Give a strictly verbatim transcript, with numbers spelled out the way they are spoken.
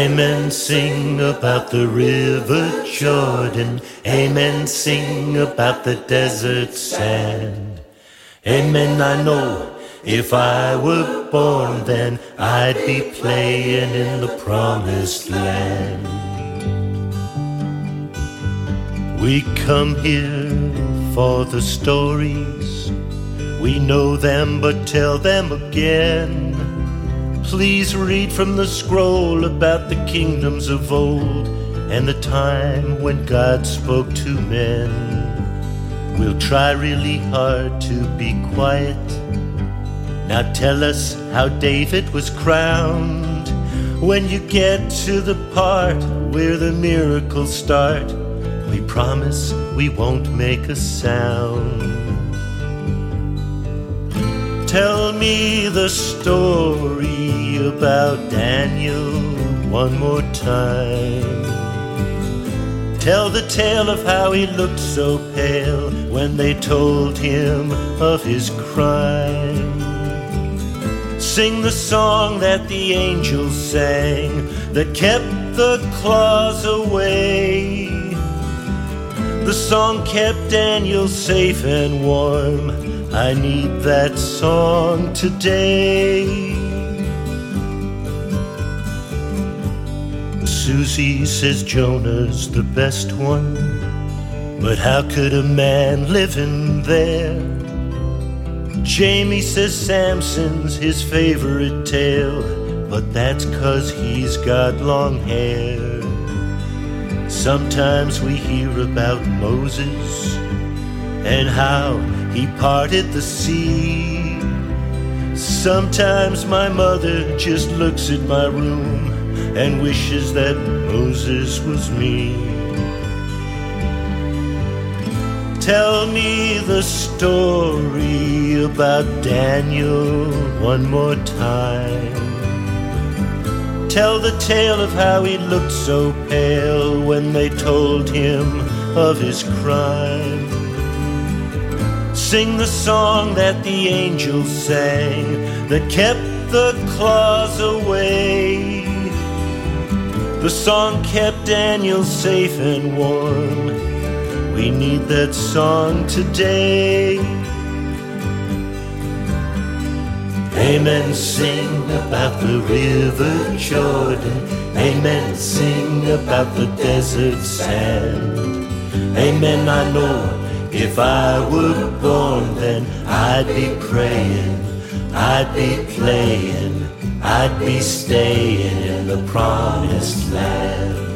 Amen, sing about the river Jordan. Amen, sing about the desert sand. Amen, I know if I were born then I'd be playing in the promised land. We come here for the stories, we know them but tell them again. Please read from the scroll about the kingdoms of old and the time when God spoke to men. We'll try really hard to be quiet. Now tell us how David was crowned. When you get to the part where the miracles start, we promise we won't make a sound. Tell me the story about Daniel one more time. Tell the tale of how he looked so pale when they told him of his crime. Sing the song that the angels sang that kept the claws away. The song kept Daniel safe and warm. I need that song today. Susie says Jonah's the best one, but how could a man live in there? Jamie says Samson's his favorite tale, but that's 'cause he's got long hair. Sometimes we hear about Moses and how he parted the sea. Sometimes my mother just looks at my room and wishes that Moses was me. Tell me the story about Daniel one more time. Tell the tale of how he looked so pale when they told him of his crime. Sing the song that the angels sang that kept the claws away. The song kept Daniel safe and warm. We need that song today. Amen, sing about the river Jordan. Amen, sing about the desert sand. Amen, I know if I were born then I'd be praying, I'd be playing, I'd be staying in the promised land.